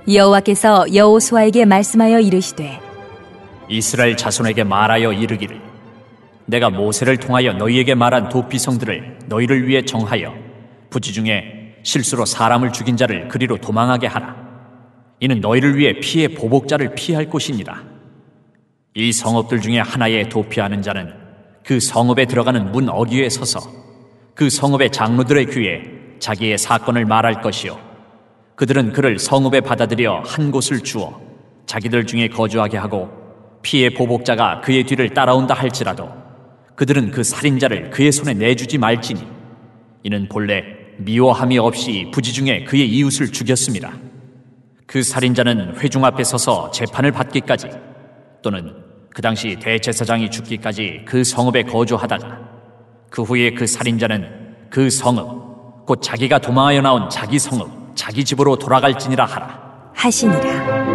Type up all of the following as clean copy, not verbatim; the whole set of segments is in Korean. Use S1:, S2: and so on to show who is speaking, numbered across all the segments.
S1: 여호와께서 여호수아에게 말씀하여 이르시되
S2: 이스라엘 자손에게 말하여 이르기를 내가 모세를 통하여 너희에게 말한 도피성들을 너희를 위해 정하여 부지 중에 실수로 사람을 죽인 자를 그리로 도망하게 하라. 이는 너희를 위해 피의 보복자를 피할 곳이니라. 이 성읍들 중에 하나에 도피하는 자는 그 성읍에 들어가는 문 어귀에 서서 그 성읍의 장로들의 귀에 자기의 사건을 말할 것이요 그들은 그를 성읍에 받아들여 한 곳을 주어 자기들 중에 거주하게 하고 피의 보복자가 그의 뒤를 따라온다 할지라도 그들은 그 살인자를 그의 손에 내주지 말지니 이는 본래 미워함이 없이 부지 중에 그의 이웃을 죽였습니다. 그 살인자는 회중 앞에 서서 재판을 받기까지 또는 그 당시 대제사장이 죽기까지 그 성읍에 거주하다가 그 후에 그 살인자는 그 성읍 곧 자기가 도망하여 나온 자기 성읍 자기 집으로 돌아갈지니라 하라
S1: 하시니라.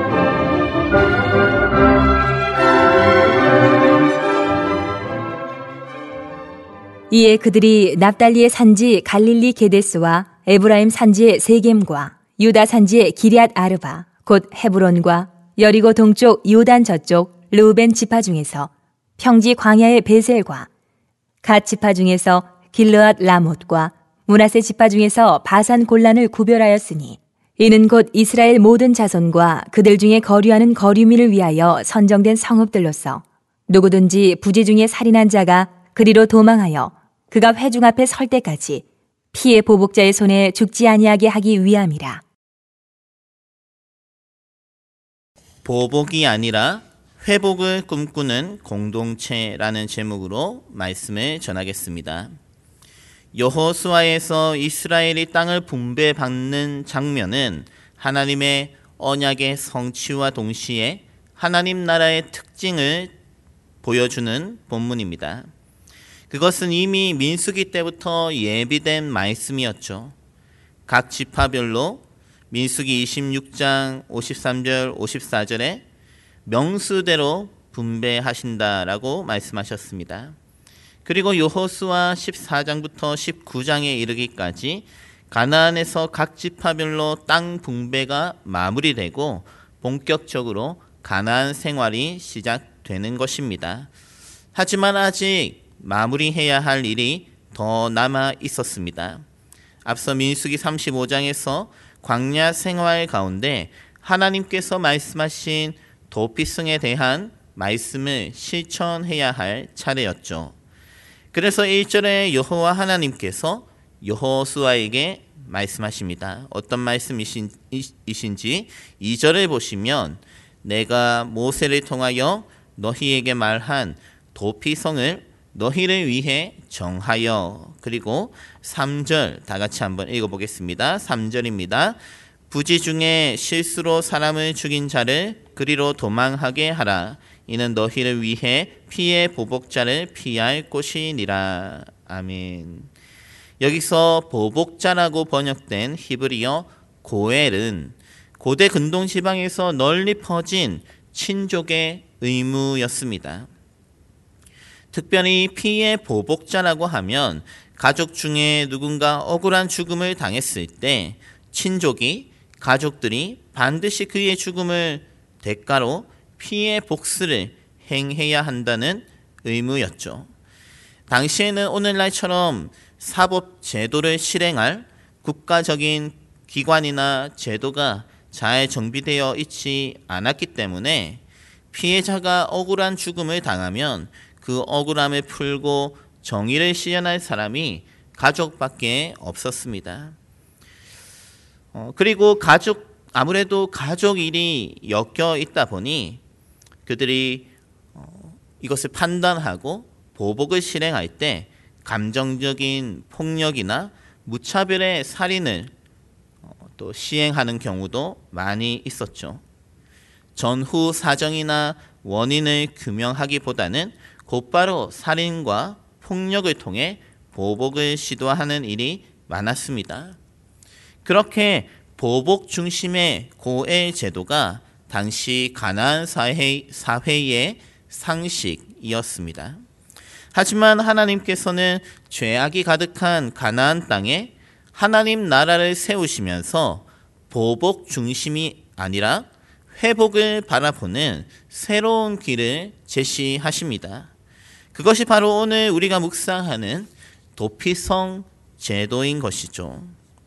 S1: 이에 그들이 납달리의 산지 갈릴리 게데스와 에브라임 산지의 세겜과 유다 산지의 기럇 아르바 곧 헤브론과 여리고 동쪽 요단 저쪽 르우벤 지파 중에서 평지 광야의 베셀과 갓 지파 중에서 길르앗 라못과 므낫세 지파 중에서 바산 골란을 구별하였으니 이는 곧 이스라엘 모든 자손과 그들 중에 거류하는 거류민을 위하여 선정된 성읍들로서 누구든지 부지 중에 살인한 자가 그리로 도망하여 그가 회중 앞에 설 때까지 피의 보복자의 손에 죽지 아니하게 하기 위함이라.
S3: 보복이 아니라 회복을 꿈꾸는 공동체라는 제목으로 말씀을 전하겠습니다. 여호수아에서 이스라엘이 땅을 분배받는 장면은 하나님의 언약의 성취와 동시에 하나님 나라의 특징을 보여주는 본문입니다. 그것은 이미 민수기 때부터 예비된 말씀이었죠. 각 지파별로 민수기 26장 53절 54절에 명수대로 분배하신다라고 말씀하셨습니다. 그리고 여호수아 14장부터 19장에 이르기까지 가나안에서 각 지파별로 땅 분배가 마무리되고 본격적으로 가나안 생활이 시작되는 것입니다. 하지만 아직 마무리해야 할 일이 더 남아 있었습니다. 앞서 민수기 35장에서 광야 생활 가운데 하나님께서 말씀하신 도피성에 대한 말씀을 실천해야 할 차례였죠. 그래서 1절에 여호와 하나님께서 여호수아에게 말씀하십니다. 어떤 말씀이신지 2절을 보시면 내가 모세를 통하여 너희에게 말한 도피성을 너희를 위해 정하여. 그리고 3절 다 같이 한번 읽어보겠습니다. 3절입니다. 부지 중에 실수로 사람을 죽인 자를 그리로 도망하게 하라. 이는 너희를 위해 피의 보복자를 피할 곳이니라. 아멘. 여기서 보복자라고 번역된 히브리어 고엘은 고대 근동 지방에서 널리 퍼진 친족의 의무였습니다. 특별히 피의 보복자라고 하면 가족 중에 누군가 억울한 죽음을 당했을 때 친족이 가족들이 반드시 그의 죽음을 대가로 피의 복수를 행해야 한다는 의무였죠. 당시에는 오늘날처럼 사법제도를 실행할 국가적인 기관이나 제도가 잘 정비되어 있지 않았기 때문에 피해자가 억울한 죽음을 당하면 그 억울함을 풀고 정의를 실현할 사람이 가족밖에 없었습니다. 그리고 아무래도 가족 일이 엮여 있다 보니 그들이 이것을 판단하고 보복을 실행할 때 감정적인 폭력이나 무차별의 살인을 또 시행하는 경우도 많이 있었죠. 전후 사정이나 원인을 규명하기보다는 곧바로 살인과 폭력을 통해 보복을 시도하는 일이 많았습니다. 그렇게 보복 중심의 고엘 제도가 당시 가나안 사회의 상식이었습니다. 하지만 하나님께서는 죄악이 가득한 가나안 땅에 하나님 나라를 세우시면서 보복 중심이 아니라 회복을 바라보는 새로운 길을 제시하십니다. 그것이 바로 오늘 우리가 묵상하는 도피성 제도인 것이죠.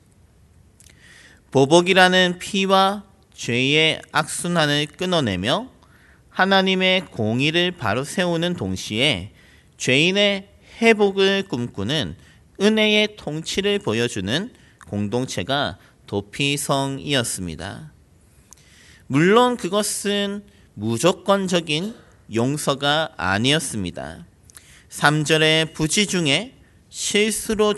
S3: 보복이라는 피와 죄의 악순환을 끊어내며 하나님의 공의를 바로 세우는 동시에 죄인의 회복을 꿈꾸는 은혜의 통치를 보여주는 공동체가 도피성이었습니다. 물론 그것은 무조건적인 용서가 아니었습니다. 3절의 부지 중에 실수로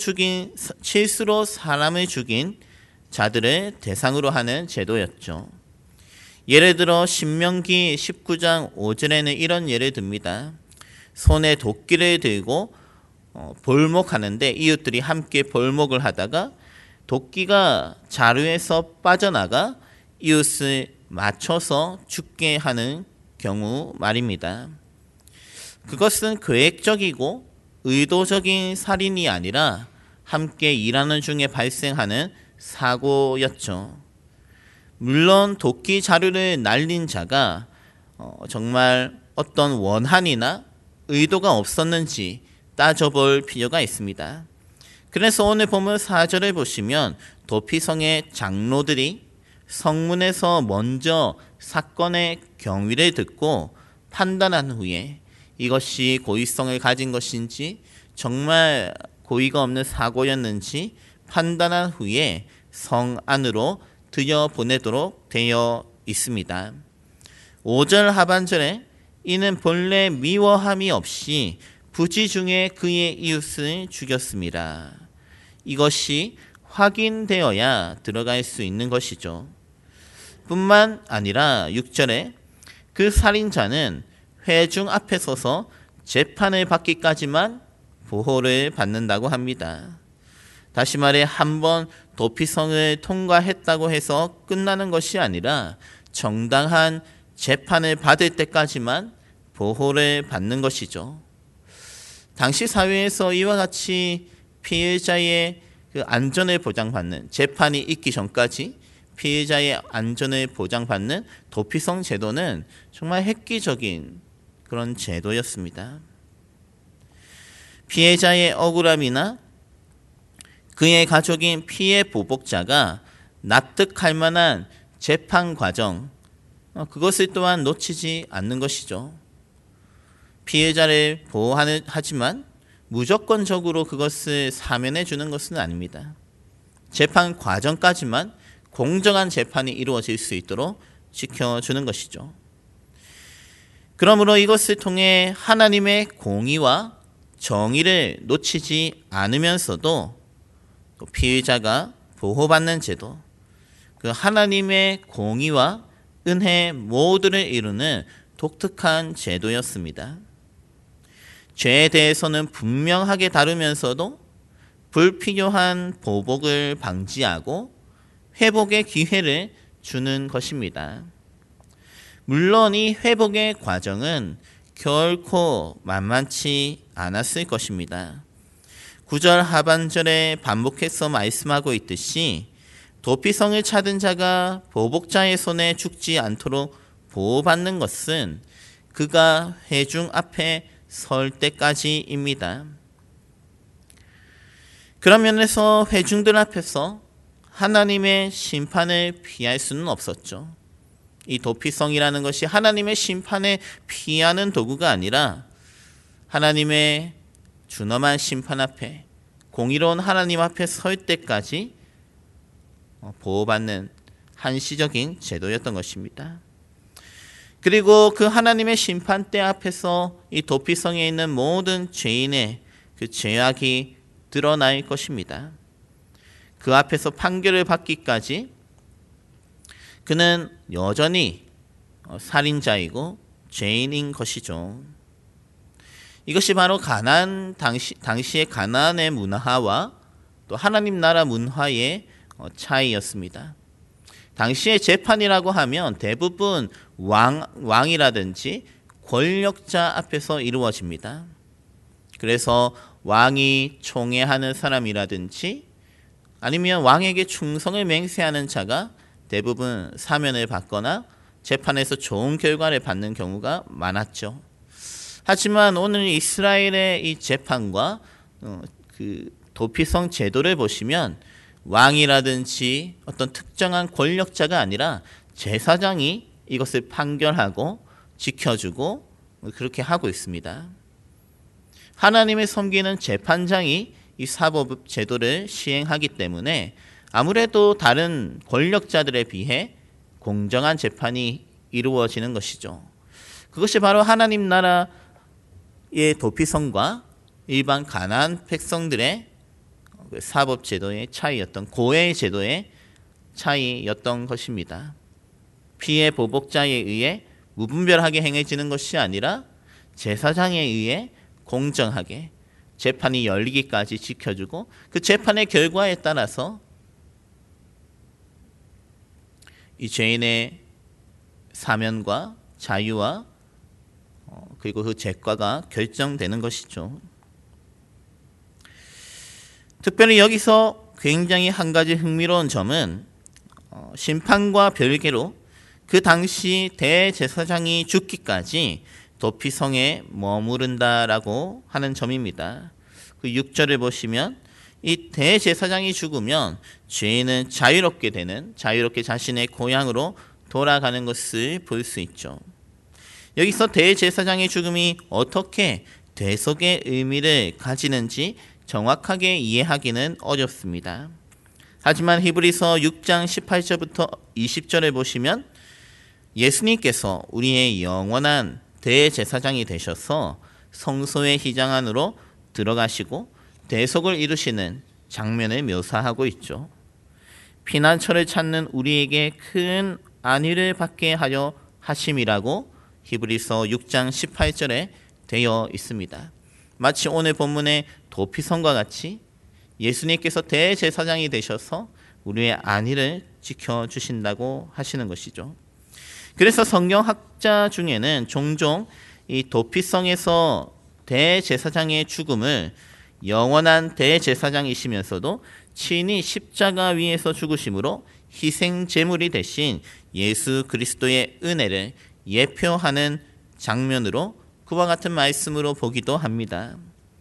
S3: 사람을 죽인 자들을 대상으로 하는 제도였죠. 예를 들어 신명기 19장 5절에는 이런 예를 듭니다. 손에 도끼를 들고 볼목하는데 이웃들이 함께 볼목을 하다가 도끼가 자루에서 빠져나가 이웃을 맞춰서 죽게 하는 경우 말입니다. 그것은 계획적이고 의도적인 살인이 아니라 함께 일하는 중에 발생하는 사고였죠. 물론 도끼 자루를 날린 자가 정말 어떤 원한이나 의도가 없었는지 따져볼 필요가 있습니다. 그래서 오늘 보면 4절을 보시면 도피성의 장로들이 성문에서 먼저 사건의 경위를 듣고 판단한 후에 이것이 고의성을 가진 것인지 정말 고의가 없는 사고였는지 판단한 후에 성 안으로 들여보내도록 되어 있습니다. 5절 하반절에 이는 본래 미워함이 없이 부지 중에 그의 이웃을 죽였습니다. 이것이 확인되어야 들어갈 수 있는 것이죠. 뿐만 아니라 6절에 그 살인자는 회중 앞에 서서 재판을 받기까지만 보호를 받는다고 합니다. 다시 말해 한번 도피성을 통과했다고 해서 끝나는 것이 아니라 정당한 재판을 받을 때까지만 보호를 받는 것이죠. 당시 사회에서 이와 같이 피해자의 그 안전을 보장받는, 재판이 있기 전까지 피해자의 안전을 보장받는 도피성 제도는 정말 획기적인 그런 제도였습니다. 피해자의 억울함이나 그의 가족인 피해 보복자가 납득할 만한 재판 과정, 그것을 또한 놓치지 않는 것이죠. 피해자를 보호하지만 무조건적으로 그것을 사면해 주는 것은 아닙니다. 재판 과정까지만 공정한 재판이 이루어질 수 있도록 지켜주는 것이죠. 그러므로 이것을 통해 하나님의 공의와 정의를 놓치지 않으면서도 또 피해자가 보호받는 제도, 그 하나님의 공의와 은혜 모두를 이루는 독특한 제도였습니다. 죄에 대해서는 분명하게 다루면서도 불필요한 보복을 방지하고 회복의 기회를 주는 것입니다. 물론 이 회복의 과정은 결코 만만치 않았을 것입니다. 9절 하반절에 반복해서 말씀하고 있듯이 도피성을 찾은 자가 보복자의 손에 죽지 않도록 보호받는 것은 그가 회중 앞에 설 때까지입니다. 그런 면에서 회중들 앞에서 하나님의 심판을 피할 수는 없었죠. 이 도피성이라는 것이 하나님의 심판에 피하는 도구가 아니라 하나님의 준엄한 심판 앞에, 공의로운 하나님 앞에 설 때까지 보호받는 한시적인 제도였던 것입니다. 그리고 그 하나님의 심판대 앞에서 이 도피성에 있는 모든 죄인의 그 죄악이 드러날 것입니다. 그 앞에서 판결을 받기까지 그는 여전히 살인자이고 죄인인 것이죠. 이것이 바로 당시의 가나안의 문화와 또 하나님 나라 문화의 차이였습니다. 당시의 재판이라고 하면 대부분 왕이라든지 권력자 앞에서 이루어집니다. 그래서 왕이 총애하는 사람이라든지 아니면 왕에게 충성을 맹세하는 자가 대부분 사면을 받거나 재판에서 좋은 결과를 받는 경우가 많았죠. 하지만 오늘 이스라엘의 이 재판과 그 도피성 제도를 보시면 왕이라든지 어떤 특정한 권력자가 아니라 제사장이 이것을 판결하고 지켜주고 그렇게 하고 있습니다. 하나님의 섬기는 재판장이 이 사법 제도를 시행하기 때문에 아무래도 다른 권력자들에 비해 공정한 재판이 이루어지는 것이죠. 그것이 바로 하나님 나라의 도피성과 일반 가나안 백성들의 사법 제도의 차이였던 고해 제도의 차이였던 것입니다. 피해 보복자에 의해 무분별하게 행해지는 것이 아니라 제사장에 의해 공정하게 재판이 열리기까지 지켜주고 그 재판의 결과에 따라서 이 죄인의 사면과 자유와 그리고 그 죄과가 결정되는 것이죠. 특별히 여기서 굉장히 한 가지 흥미로운 점은 심판과 별개로 그 당시 대제사장이 죽기까지 도피성에 머무른다라고 하는 점입니다. 그 6절을 보시면 이 대제사장이 죽으면 죄인은 자유롭게 자신의 고향으로 돌아가는 것을 볼 수 있죠. 여기서 대제사장의 죽음이 어떻게 대속의 의미를 가지는지 정확하게 이해하기는 어렵습니다. 하지만 히브리서 6장 18절부터 20절을 보시면 예수님께서 우리의 영원한 대제사장이 되셔서 성소의 휘장 안으로 들어가시고 대속을 이루시는 장면을 묘사하고 있죠. 피난처를 찾는 우리에게 큰 안위를 받게 하려 하심이라고 히브리서 6장 18절에 되어 있습니다. 마치 오늘 본문의 도피성과 같이 예수님께서 대제사장이 되셔서 우리의 안위를 지켜주신다고 하시는 것이죠. 그래서 성경학자 중에는 종종 이 도피성에서 대제사장의 죽음을 영원한 대제사장이시면서도 친히 십자가 위에서 죽으심으로 희생 제물이 되신 예수 그리스도의 은혜를 예표하는 장면으로 그와 같은 말씀으로 보기도 합니다.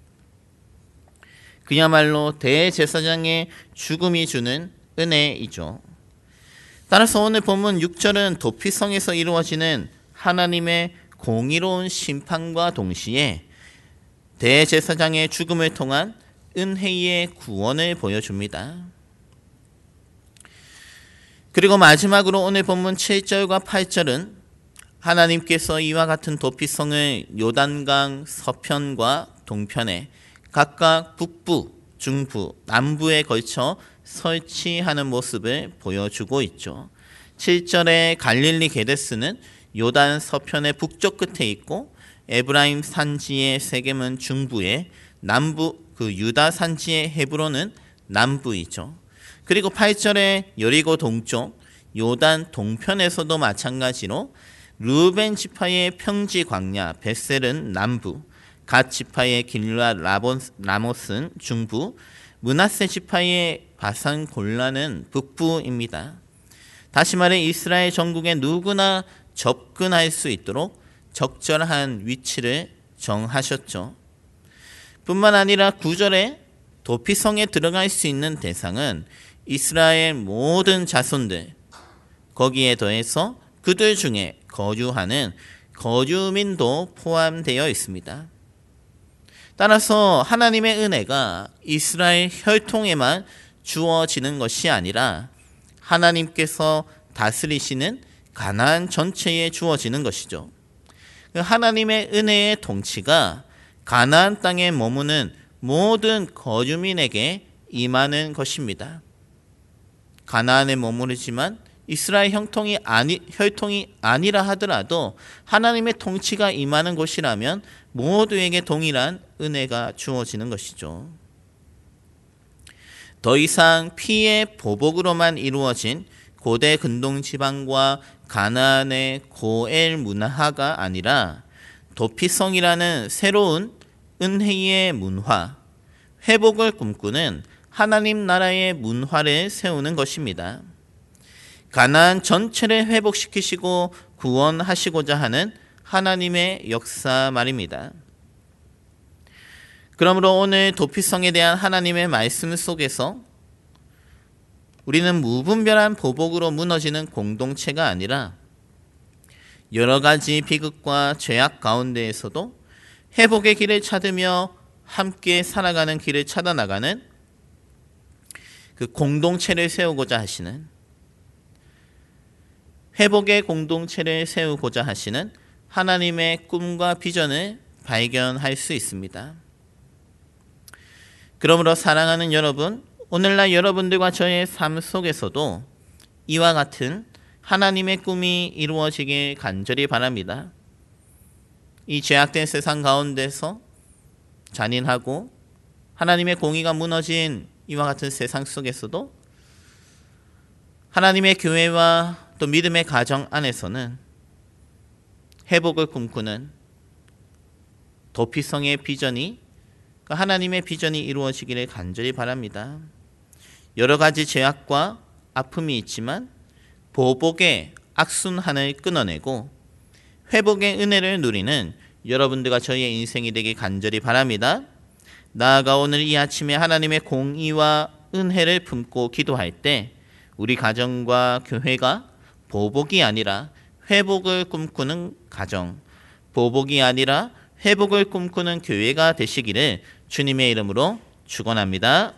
S3: 그야말로 대제사장의 죽음이 주는 은혜이죠. 따라서 오늘 본문 6절은 도피성에서 이루어지는 하나님의 공의로운 심판과 동시에 대제사장의 죽음을 통한 은혜의 구원을 보여줍니다. 그리고 마지막으로 오늘 본문 7절과 8절은 하나님께서 이와 같은 도피성을 요단강 서편과 동편에 각각 북부, 중부, 남부에 걸쳐 설치하는 모습을 보여주고 있죠. 7절에 갈릴리 게데스는 요단 서편의 북쪽 끝에 있고 에브라임 산지의 세겜은 중부에 남부 유다 산지의 헤브론은 남부이죠. 그리고 8절에 여리고 동쪽 요단 동편에서도 마찬가지로 르우벤 지파의 평지 광야 벳셀은 남부, 갓 지파의 길르앗 라못은 중부, 므낫세 지파의 바산 골란은 북부입니다. 다시 말해 이스라엘 전국에 누구나 접근할 수 있도록 적절한 위치를 정하셨죠. 뿐만 아니라 9절에 도피성에 들어갈 수 있는 대상은 이스라엘 모든 자손들, 거기에 더해서 그들 중에 거주하는 거주민도 포함되어 있습니다. 따라서 하나님의 은혜가 이스라엘 혈통에만 주어지는 것이 아니라 하나님께서 다스리시는 가나안 전체에 주어지는 것이죠. 하나님의 은혜의 통치가 가나안 땅에 머무는 모든 거주민에게 임하는 것입니다. 가나안에 머무르지만 이스라엘 혈통이 아니라 하더라도 하나님의 통치가 임하는 곳이라면 모두에게 동일한 은혜가 주어지는 것이죠. 더 이상 피의 보복으로만 이루어진 고대 근동 지방과 가나안의 고엘 문화가 아니라 도피성이라는 새로운 은혜의 문화, 회복을 꿈꾸는 하나님 나라의 문화를 세우는 것입니다. 가나안 전체를 회복시키시고 구원하시고자 하는 하나님의 역사 말입니다. 그러므로 오늘 도피성에 대한 하나님의 말씀 속에서 우리는 무분별한 보복으로 무너지는 공동체가 아니라 여러 가지 비극과 죄악 가운데에서도 회복의 길을 찾으며 함께 살아가는 길을 찾아 나가는 그 공동체를 세우고자 하시는, 회복의 공동체를 세우고자 하시는 하나님의 꿈과 비전을 발견할 수 있습니다. 그러므로 사랑하는 여러분, 오늘날 여러분들과 저의 삶 속에서도 이와 같은 하나님의 꿈이 이루어지길 간절히 바랍니다. 이 죄악된 세상 가운데서 잔인하고 하나님의 공의가 무너진 이와 같은 세상 속에서도 하나님의 교회와 또 믿음의 가정 안에서는 회복을 꿈꾸는 도피성의 비전이, 하나님의 비전이 이루어지기를 간절히 바랍니다. 여러 가지 죄악과 아픔이 있지만 보복의 악순환을 끊어내고 회복의 은혜를 누리는 여러분들과 저희의 인생이 되길 간절히 바랍니다. 나아가 오늘 이 아침에 하나님의 공의와 은혜를 품고 기도할 때 우리 가정과 교회가 보복이 아니라 회복을 꿈꾸는 가정, 보복이 아니라 회복을 꿈꾸는 교회가 되시기를 주님의 이름으로 축원합니다.